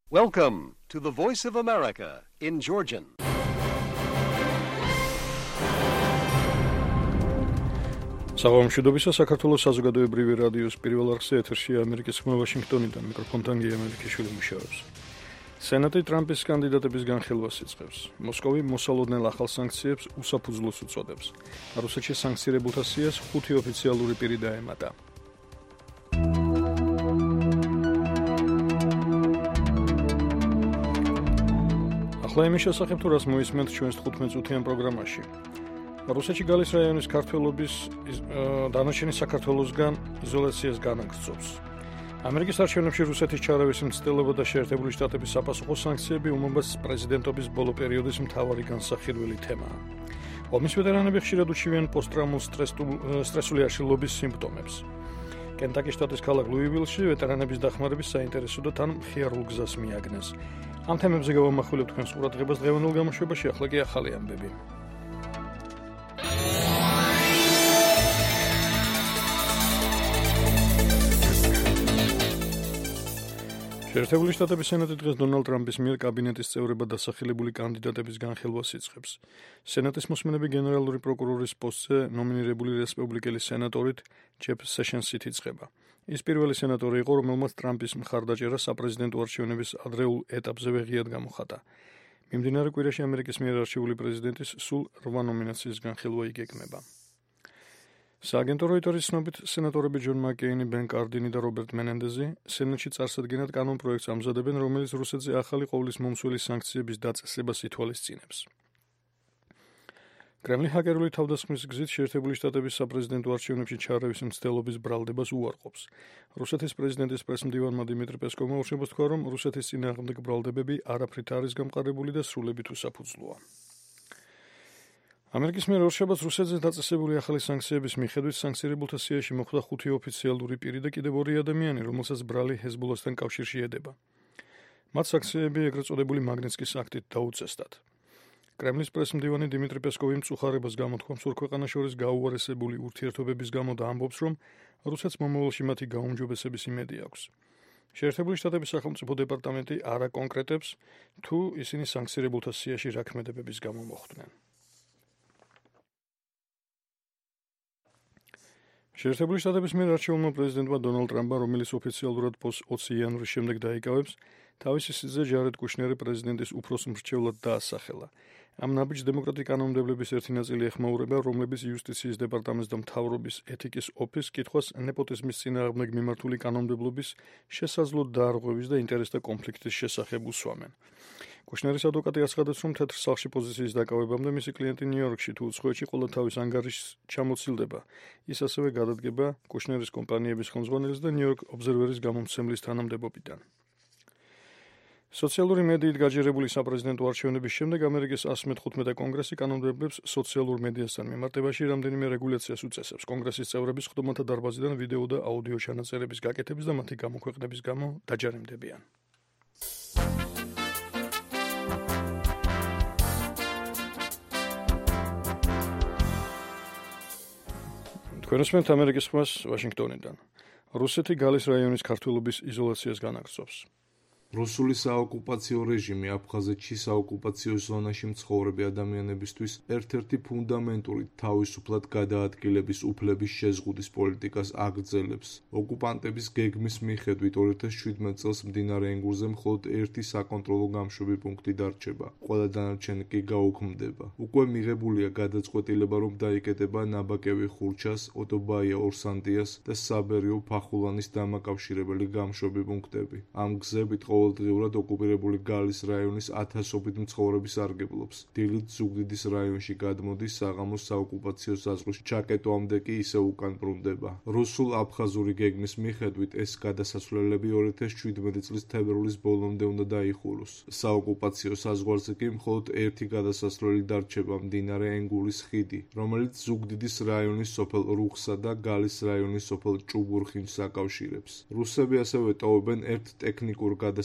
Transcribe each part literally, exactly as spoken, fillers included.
Welcome to the Voice of America in Georgian. საღამოშიდობისა საქართველოს საზოგადოებრივი რადიოს პირველ არხზე ეთერშია ამერიკის ხმა ვაშინგტონიდან მიკროფონთან გია მელიქიშვილი მუშაობს. სენატი ტრამპის კანდიდატების განხილვას იწყებს. მოსკოვი მოსალოდნელ ახალ სანქციებს უსაფუძვლოს უწოდებს. რუსეთში სანქცირებულთა სიას ხუთი ოფიციალური პირი დაემატა. ახლა იმის შესახებ თუ რას მოისმენთ ჩვენს თხუთმეტ წუთიან პროგრამაში. რუსეთში გალის რაიონის ქართველობის დანარჩენი საქართველოსგან იზოლაციას განაგრძობს. ამერიკის არჩევნებში რუსეთის ჩარავის მცდელობა და შეერთებული შტატების საპასუხო სანქციები უმობაც პრეზიდენტობის ბოლო პერიოდის მთავარი განსახილველი თემაა. ომის ვეტერანები ხშირად უჩივიან პოსტტრაუმულ სტრესული აშლილობის სიმპტომებს. კენტაკის შტატის ქალაქ ლუივილში ვეტერანების დახმარების საინტერესო და თან მხიარულ გზას მიაგნეს. ამ თემებზე გავამახვილებ თქვენს ყურადღებას დღევანდელ გამოშვებაში, ახლა კი ახალი ამბები. შეერთებული შტატების სენატი დღეს დონალდ ტრამპის მიერ კაბინეტის წევრებად დასახელებული კანდიდატების განხილვას იწყებს. სენატის მოსმენები გენერალური პროკურორის პოსტზე ნომინირებული რესპუბლიკელი სენატორით ჯეფ სეშენსით იწყება. ის პირველი სენატორი იყო, რომელმაც ტრამპის მხარდაჭერა საპრეზიდენტო არჩევნების ადრეულ ეტაპზე ვეღიად გამოხატა. მიმდინარე კვირაში ამერიკის მიერ არჩეული პრეზიდენტის სულ რვა ნომინაციის განხილვა იგეგმება. სააგენტო როიტერის ცნობით, სენატორები ჯონ მაკეინი, ბენ კარდინი და რობერტ მენენდეზი სენატში წარსადგენად კანონპროექტს ამზადებენ, რომელიც რუსეთზე ახალი ყოვლის მომცველი სანქციების დაწესებას ითვალისწინებს. კრემლი ჰაკერული თავდასხმის გზით შეერთებული შტატების საპრეზიდენტო არჩევნებში ჩარევის მცდელობის ბრალდებას უარყოფს. რუსეთის პრეზიდენტის პრესმდივანმა დიმიტრი პესკოვმა უშედეგო თქვა, რომ რუსეთის წინააღმდეგ ბრალდებები არაფრით არის გამყარებული და სრულებით უსაფუძვლოა. ამერიკის მიერ ორშაბათს რუსეთზე დაწესებული ახალი სანქციების მიხედვით სანქცირებულთა სიაში მოხვდა ხუთი ოფიციალური პირი და კიდევ ორი ადამიანი, რომელსაც ბრალი ჰეზბოლასთან კავშირში ედება. მათ სანქციები ეგრეთ წოდებული მაგნიტსკის აქტით დაუწესდათ. კრემლის პრესმდივანი დიმიტრი პესკოვი მწუხარებას გამოთქვამს ორ ქვეყანას შორის გაუარესებული ურთიერთობების გამო და ამბობს, რომ რუსეთს მომავალში მათი გაუმჯობესების იმედი აქვს. შეერთებული შტატების სახელმწიფო დეპარტამენტი არ აკონკრეტებს, თუ ისინი სანქცირებულთა სიაში რა ქმედებების გამო მოხვდნენ. შეერთებული შტატების მიერ არჩეულმა პრეზიდენტმა დონალდ ტრამპმა, რომელიც ოფიციალურად პოსტს ოცი იანვრის შემდეგ დაიკავებს, თავისი სიძე ჯარედ კუშნერი პრეზიდენტის უფროს მრჩევლად დაასახელა. ამ ნაბიჯს დემოკრატი კანონმდებლების ერთი ნაწილი ეხმაურება, რომლებიც იუსტიციის დეპარტამენტს და მთავრობის ეთიკის ოფისს კითხვას ნეპოტიზმის წინააღმდეგ მიმართული კანონმდებლობის შესაძლო დაარღვევის და ინტერესთა კონფლიქტის შესახებ უსვამენ. კუშნერის ადვოკატი აცხადებს, რომ თეთრ სახლში პოზიციის დაკავებამდე მისი კლიენტი ნიუ-იორკში თუ უცხოეთში ყველა თავის ანგარიშს ჩამოცილდება. ის ასევე გადადგება კუშნერის კომპანიების ხელმძღვანელის და ნიუ-იორკ ობზერვერის გამომცემლის თანამდებობიდან. სოციალური მედიით გაჯერებული საპრეზიდენტო არჩევნების შემდეგ ამერიკის ასი მეთხუთმეტე კონგრესი კანონმდებლებს სოციალურ მედიასთან მიმართებაში რამდენიმე რეგულაციას უწესებს. კონგრესის წევრები სხდომათა დარბაზიდან ვიდეო და აუდიო ჩანაწერების გაკეთების და მათი გამოქვეყნების გამო დაჯარიმდებიან. თქვენ უსმენთ ამერიკის ხმას ვაშინგტონიდან. რუსეთი გალის რაიონის ქართველობის იზოლაციას განაგრძობს. რუსული საოკუპაციო რეჟიმი აფხაზეთში საოკუპაციო ზონაში მცხოვრები ადამიანებისთვის ერთ-ერთი ფუნდამენტური თავისუფლად გადაადგილების უფლების შეზღუდის პოლიტიკას აგრძელებს. ოკუპანტების გეგმის მიხედვით ორი ათას შვიდმეტ წელს მდინარე ენგურზე მხოლოდ ერთი საკონტროლო გამშვები პუნქტი დარჩება, ყველა დანარჩენი კი გაუქმდება. უკვე მიღებულია გადაწყვეტილება, რომ დაიკეტება ნაბაკევი ხურჩას, ოტობაია ორსანდიას და საბერიო ფახულანის დამაკავშირებელი გამშვები პუნქტები. ამ გზებით ყოველდღიურად ოკუპირებული გალის რაიონის ათასობით მცხოვრები სარგებლობს. დილით ზუგდიდის რაიონში გადმოდის, საღამოს საოკუპაციო საზღვრში ჩაკეტვამდე კი ისევ უკან ბრუნდება. რუსულ-აფხაზური გეგმის მიხედვით ეს გადასასვლელები ორი ათას შვიდმეტი წლის თებერვლის ბოლომდე უნდა დაიხუროს. საოკუპაციო საზღვარზე კი მხოლოდ ერთი გადასასვლელი დარჩება, მდინარე ენგურის ხიდი, რომელიც ზუგდიდის რაიონის სოფელ რუხსა და გალის რაიონის სოფელ ჭუბურხინს აკავშირებს. რუსები ასევე ტოვებენ ერთ ტექნიკურ გადასასვლელს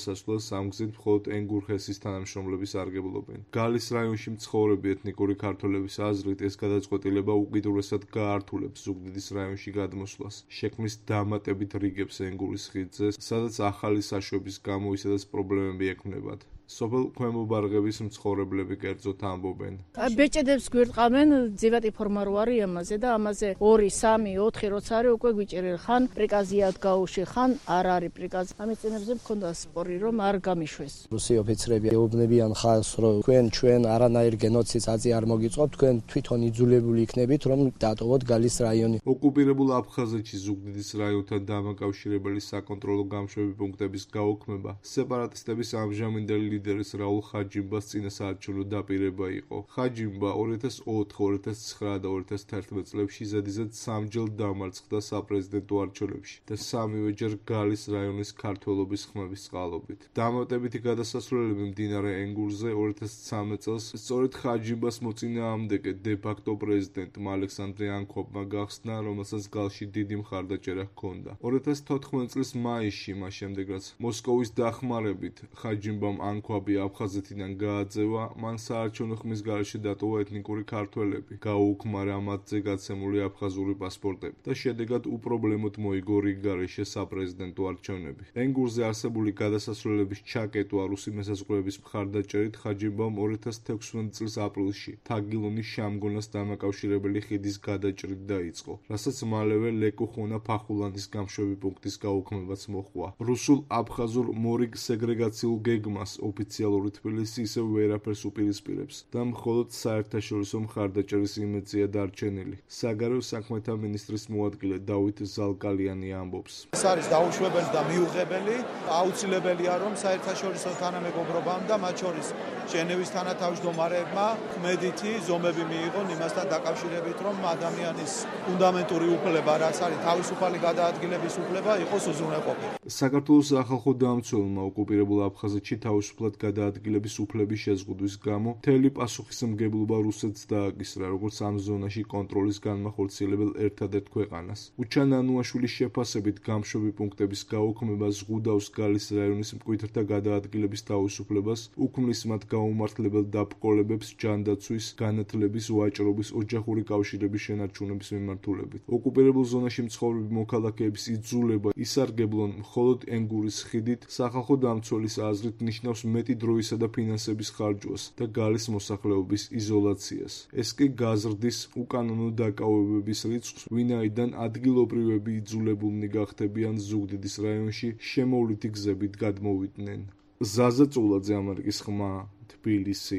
გადასასვლელს ამ გზით მხოლოდ ენგურხესის თანამშრომლები სარგებლობენ. გალის რაიონში მცხოვრები ეთნიკური ქართველების აზრით ეს გადაწყვეტილება უკიდურესად გაართულებს ზუგდიდის რაიონში გადმოსვლას. შექმნის დამატებით რიგებს ენგურის ხიდზე, სადაც ახალი საშვების გამო ისედაც პრობლემები ექმნებათ. სოფელ ქვემო ბარღების მცხოვრებლები კერძოდ ამბობენ. ბეჭედებს გვირტყავენ, ძივატი ფორმა რო არის ამაზე და ამაზე ორი, სამი, ოთხი როცა არის უკვე გვიჭერენ. ხან პრიკაზიად გაუში, ხან არ არის პრიკაზი. ამის წინებზე მქონდა სპორი რომ არ გამიშვეს. რუსი ოფიცრები ეუბნებიან ხალხს, რომ თქვენ ჩვენ არანაირ გენოციდს აწი არ მოგიწყობთ, თქვენ თვითონ იძულებული იქნებით, რომ დატოვოთ გალის რაიონი. ოკუპირებულ აფხაზეთში ზუგდიდის რაიონთან დამაკავშირებელი საკონტროლო გამშვები პუნქტების გაუქმება სეპარატისტების ამჟამინდელი ლიდერის რაულ ხაჯიმბას წინასაარჩევნო დაპირება იყო. ხაჯიმბა ორი ათას ოთხ, ორი ათას ცხრა და ორი ათას თერთმეტ წლებში ზედიზედ სამჯერ დამარცხდა საპრეზიდენტო არჩევნებში და სამივეჯერ გალის რაიონის ქართველობის ხმების წყალობით. დამატებითი გადასასვლელები მდინარე ენგურზე ორი ათას ცხრამეტ წელს სწორედ ხაჯიმბას მოწინააღმდეგე დე-ფაქტო პრეზიდენტმა ალექსანდრე ანქვაბმა გახსნა, რომელსაც გალში დიდი მხარდაჭერა ჰქონდა. ორი ათას თოთხმეტ წლის მაისში, მას შემდეგ რაც მოსკოვის დახმარებით ხაჯიმბამ ანქვაბი აფხაზეთიდან გააძევა, მან საარჩევნო ხმის გარეშე დატოვა ეთნიკური ქართველები, გაუქმარა მათზე გაცემული აფხაზური პასპორტები და შედეგად უპრობლემოდ მოიგო რიგ გარეშე საპრეზიდენტო არჩევნები. ენგურზე არსებული გადასასვლელების ჩაკეტვა რუსი მესაზღვრეების მხარდაჭერით ხაჯიმბამ ორი ათას თექვსმეტ წლის აპრილში თაგილონის შამგონას დამაკავშირებელი ხიდის გადაჭრით დაიწყო, რასაც მალევე ლეკუხონა ფახულანის გამშვები პუნქტის გაუქმებაც მოჰყვა. რუსულ აფხაზურ მორიგ სეგრეგაციულ გეგმას ოფიციალური თბილისი ისევ ვერაფერს უპირისპირებს და მხოლოდ საერთაშორისო მხარდაჭერის იმედია დარჩენილი. საგარეო საქმეთა მინისტრის მოადგილე დავით ზალკალიანი ამბობს. ეს არის დაუშვებელი და მიუღებელი, აუცილებელია რომ საერთაშორისო თანამეგობრობამ და მათ შორის ჟენევის თანათავმჯდომარეებმა ქმედითი ზომები მიიღონ იმასთან დაკავშირებით, რომ ადამიანის ფუნდამენტური უფლება, რაც არის თავისუფალი გადაადგილების უფლება, იყოს უზრუნველყოფილი. საქართველოს სახალხო დამცველმა ოკუპირებულ აფხაზეთში თავისუფლად გადაადგილების უფლების შეზღუდვის გამო მთელი პასუხისმგებლობა რუსეთს დააკისრა, როგორც ამ ზონაში კონტროლის განმახორციელებელ ერთადერთ ქვეყანას. უჩან ანუაშვილის შეფასებით გამშვები პუნქტების გაუქმება ზღუდავს გალის რაიონის მკვიდრთა გადაადგილების თავისუფლებას, უქმნის მათ გაუმართლებელ დაბრკოლებებს ჯანდაცვის, განათლების, ვაჭრობის, ოჯახური კავშირების შენარჩუნების მიმართულებით. ოკუპირებულ ზონაში მცხოვრები მოქალაქეების იძულება ისარგებლონ მხოლოდ ენგურის ხიდით სახალხო დამცველის აზრით ნიშნავს მეტი დროისა და ფინანსების ხარჯვას და გალის მოსახლეობის იზოლაციას. ეს კი გაზრდის უკანონო დაკავებების რიცხვს, ვინაიდან ადგილობრივები იძულებულნი გახდებიან ზუგდიდის რაიონში შემოვლითი გზებით გადმოვიდნენ. ზაზა წულაძე, ამერიკის ხმა, თბილისი.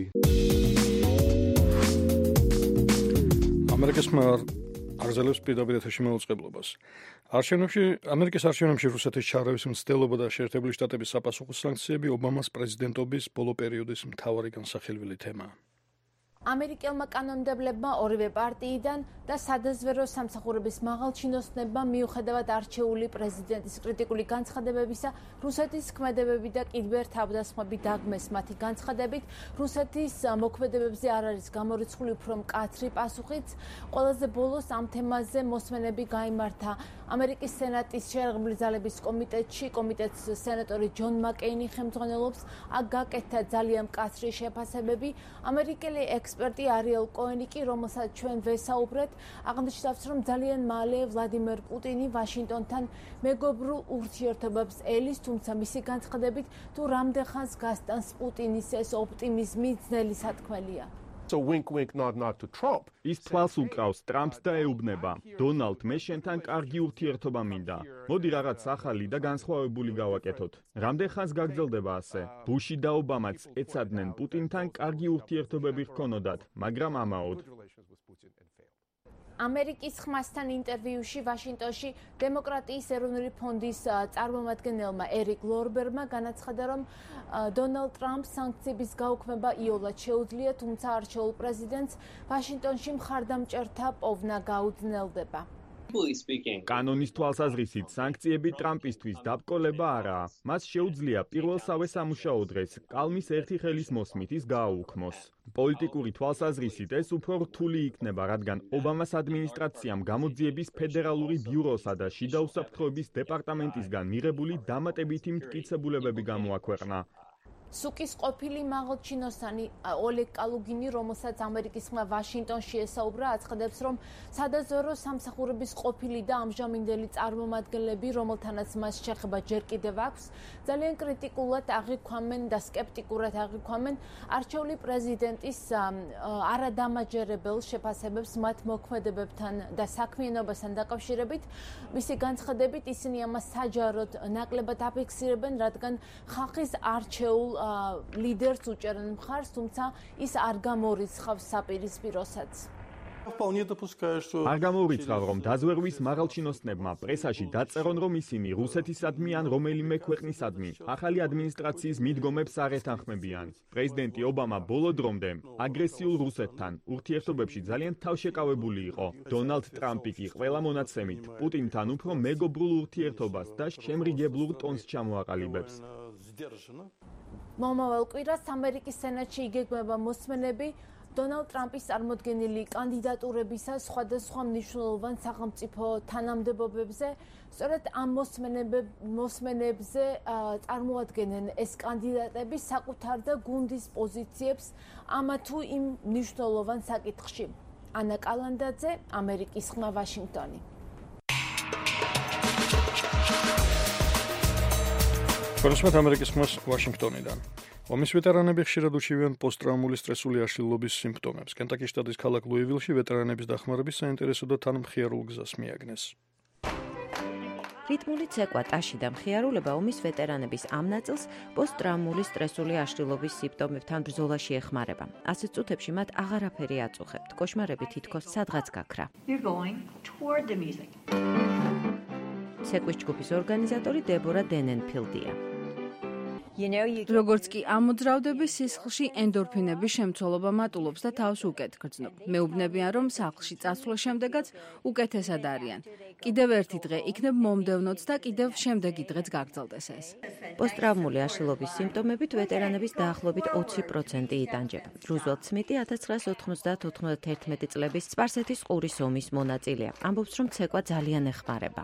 ამერიკის ხმა აგზელებს პირდაპირ ეთერში მოუწყებლობას. არჩევნებში ამერიკის არჩევნებში რუსეთის ჩარევის მცდელობა და შეერთებული შტატების საპასუხო სანქციები ობამას პრეზიდენტობის ბოლო პერიოდის მთავარი განსახილველი თემაა. ამერიკელმა კანონმდებლებმა ორივე პარტიიდან და სადაზვერო სამსახურების მაღალჩინოსნებმა მიუხედავად არჩეული პრეზიდენტის კრიტიკული განცხადებებისა, რუსეთის ქმედებები და კიდბერ თავდასხმები დაგმეს მათი განცხადებით, რუსეთის მოქმედებებზე არ არის გამორიცხული უფრო მკაცრი პასუხიც. ყველაზე ბოლოს ამ თემაზე მოსმენები გაიმართა ამერიკის სენატის შერეღებული ძალების კომიტეტში. კომიტეტს სენატორი ჯონ მაკეინი ხელმძღვანელობს. აქ გაკეთდა ძალიან მკაცრი შეფასებები. ამერიკელი ექსპერტი არიელ კოენი კი, რომელსაც ჩვენ ვესაუბრეთ, აღნიშნავს, რომ ძალიან მალე ვლადიმერ პუტინი ვაშინგტონთან მეგობრულ ურთიერთობებს ელის, თუმცა მისი განცხადებით, თუ რამდენხანს გასტანს პუტინის ეს ოპტიმიზმი ძნელი სათქმელია. So wink wink nod nod to Trump. ის თვალს უკავს ტრამპს და ეუბნება. დონალდ, მე შენთან კარგი ურთიერთობა მინდა. მოდი რაღაც ახალი და განსხვავებული გავაკეთოთ. რამდენხანს გაგრძელდება ასე? ბუში და ობამაც ეცადნენ პუტინთან კარგი ურთიერთობები ჰქონოდათ, მაგრამ ამაოდ. ამერიკის ხმასთან ინტერვიუში ვაშინგტონში დემოკრატიის ეროვნული ფონდის წარმომადგენელმა ერიკ ლორბერმა განაცხადა, რომ დონალდ ტრამპს სანქციების გაუქმება იოლად შეუძლია, თუმცა არჩეულ პრეზიდენტს ვაშინგტონში მხარდამჭერთა პოვნა გაუძნელდება. კანონის თვალსაზრისით სანქციები ტრამპისთვის დაბრკოლება არაა. მას შეუძლია პირველსავე სამუშაო დღეს კალმის ერთი ხელის მოსმით ის გააუქმოს. პოლიტიკური თვალსაზრისით ეს უფრო რთული იქნება, რადგან ობამას ადმინისტრაციამ გამოძიების ფედერალური ბიუროსა და შიდა უსაფრთხოების დეპარტამენტისგან მიღებული დამატებითი მტკიცებულებები გამოაქვეყნა. სუკის ყოფილი მაღალჩინოსანი ოლეგ კალუგინი, რომელსაც ამერიკის ხმა ვაშინგტონში ესაუბრა, აცხადებს, რომ სადაზვერო სამსახურების ყოფილი და ამჟამინდელი წარმომადგენლები, რომელთანაც მას შეხება ჯერ კიდევ აქვს, ძალიან კრიტიკულად აღიქვამენ და სკეპტიკურად აღიქვამენ არჩეული პრეზიდენტის არადამაჯერებელ შეფასებებს მათ მოქმედებებთან და საქმიანობასთან დაკავშირებით. მისი განცხადებით, ისინი ამას საჯაროდ ნაკლებად აფიქსირებენ, რადგან ხალხის არჩეულ ლიდერს უჭერენ მხარს, თუმცა ის არ გამორიცხავს საპირისპიროსაც. არ გამოურიცხავ, რომ დაზვერვის მაღალჩინოსნებმა პრესაში დაწერონ, რომ ისინი რუსეთისადმი ან რომელიმე ქვეყნისადმი ახალი ადმინისტრაციის მიდგომებს არ ეთანხმებიან. პრეზიდენტი ობამა ბოლო დრომდე აგრესიულ რუსეთთან ურთიერთობებში ძალიან თავშეკავებული იყო. დონალდ ტრამპი კი ყველა მონაცემით პუტინთან უფრო მეგობრულ ურთიერთობას და შემრიგებლურ ტონს ჩამოაყალიბებს. მომავალ კვირას ამერიკის სენატში იგეგმება მოსმენები დონალდ ტრამპის წარმოდგენილი კანდიდატურებისა სხვადასხვა მნიშვნელოვან სახელმწიფო თანამდებობებზე. სწორედ ამ მოსმენებზე წარმოადგენენ ეს კანდიდატები საკუთარ და გუნდის პოზიციებს ამა თუ იმ მნიშვნელოვან საკითხში. ანა კალანდაძე, ამერიკის ხმა, ვაშინგტონი. Ხორცმეთ ამერიკის ხმას ვაშინგტონიდან. ომის ვეტერანები ხშირად უჩივიან პოსტტრაუმული სტრესული აშლილობის სიმპტომებს. კენტაკის შტატის ქალაქ ლუივილში ვეტერანების დახმარების საინტერესო და თანმხიარულ გზას მიაგნეს. რიტმული ცეკვა, ტაში და მხიარულება ომის ვეტერანების ამ ნაწილს პოსტტრაუმული სტრესული აშლილობის სიმპტომებთან ბრძოლაში ეხმარება. ასეთ წუთებში მათ აღარაფერი აწუხებთ. კოშმარები თითქოს სადღაც გაქრა. ცეკვის ჯგუფის ორგანიზატორი დებორა დენენფილდია. როგორც კი ამოძრავდები, სისხლში ენდორფინების შემცველობა მატულობს და თავს უკეთ გრძნობ. მეუბნებიან, რომ სახლში წასვლის შემდეგაც უკეთესად არიან. კიდევ ერთი დღე იქნებ მომდევნოც და კიდევ შემდეგი დღეც გაგრძელდეს ეს. პოსტტრაუმული აშლილობის სიმპტომებით ვეტერანების დაახლოებით ოცი პროცენტი იტანჯება. რუზველტ სმიტი ათას ცხრაას ოთხმოცდაათი წლების სპარსეთის ყურის ომის მონაწილეა. ამბობს, რომ ცეკვა ძალიან ეხმარება.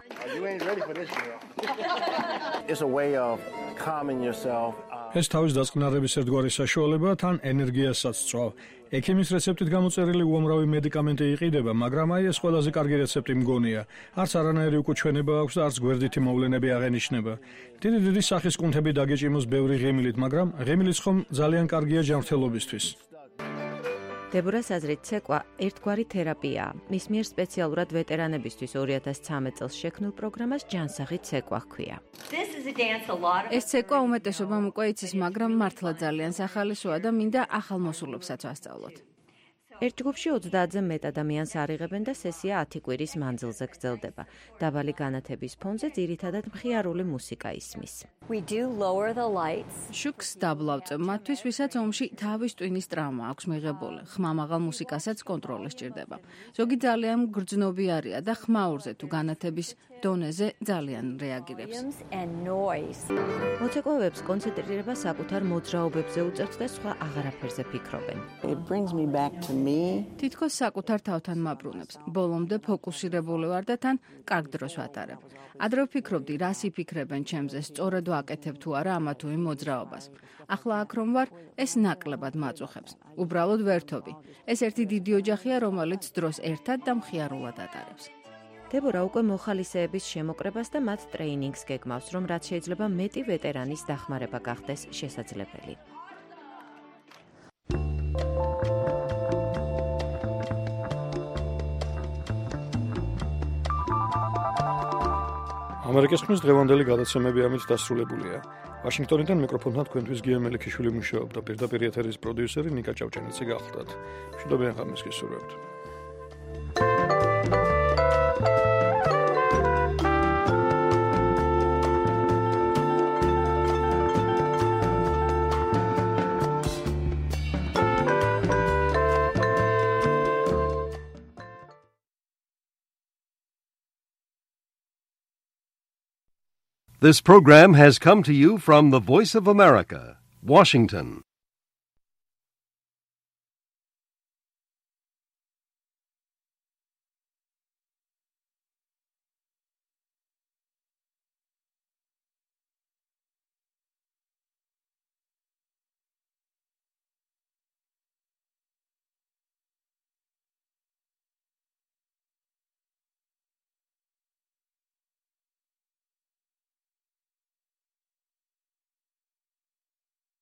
ეს თავის დაწყნარების ერთგვარი საშუალებაა, თან ენერგიასაც წვავ. ექიმის რეცეპტით გამოწერილი უამრავი მედიკამენტი იყიდება, მაგრამ აი ეს ყველაზე კარგი რეცეპტი მგონია. არც არანაირი უკუჩვენება აქვს და არც გვერდითი მოვლენები აღენიშნება. დიდი დიდი სახის კუნთები დაგეჭიმოს ბევრი ღიმილით, მაგრამ ღიმილიც ხომ ძალიან კარგია ჯანმრთელობისთვის. დებორას აზრით, ცეკვა ერთგვარი თერაპიაა. მის მიერ სპეციალურად ვეტერანებისთვის ორი ათას ცხრამეტ წელს შექმნილ პროგრამას ჯანსაღი ცეკვა ჰქვია. ეს ცეკვა უმეტესობამ უკვე იცის, მაგრამ მართლა ძალიან სახალისოა და მინდა ახალ მოსულობსაც ვასწავლოთ. ერთ ჯგუფში ოცდაათზე მეტ ადამიანს არიღებენ და სესია ათი კვირის მანძილზე გრძელდება. დაბალი განათების ფონზე ძირითადად მხიარული მუსიკა ისმის. შუქს დაბლავწებ მათთვის, ვისაც ომში თავის ტვინის ტრავმა აქვს მიღებული. ხმამაღალ მუსიკასაც კონტროლი სჭირდება. ზოგი ძალიან გრძნობიარია და ხმაურზე თუ განათების დონეზე ძალიან რეაგირებს. მოცეკვავებს კონცენტრირება საკუთარ მოძრაობებზე უწევთ და სხვა აღარაფერზე ფიქრობენ. თითქოს საკუთარ თავთან მაბრუნებს. ბოლომდე ფოკუსირებული ვარ და თან კარგ დროს ვატარებ. ადრე ვფიქრობდი, რას იფიქრებენ ჩემზე, სწორად ვაკეთებ თუ არა ამა თუ იმ მოძრაობას. ახლა აქ რომ ვარ, ეს ნაკლებად მაწუხებს. უბრალოდ ვერთობი. ეს ერთი დიდი ოჯახია, რომელიც დროს ერთად და მხიარულად ატარებს. დებორა უკვე მოხალისეების შემოკრებას და მათ ტრეინინგს გეგმავს, რომ რაც შეიძლება მეტი ვეტერანის დახმარება გახდეს შესაძლებელი. ამერიკის ხმის დღევანდელი გადაცემები ამით დასრულებულია. ვაშინგტონიდან მიკროფონთან თქვენთვის გია მელიქიშვილი მუშაობდა, პირდაპირ ეთერის პროდიუსერი ნიკა ჭავჭანიცი გახლდათ. მშვიდობიან ხამის გისურვებთ. This program has come to you from the Voice of America, Washington.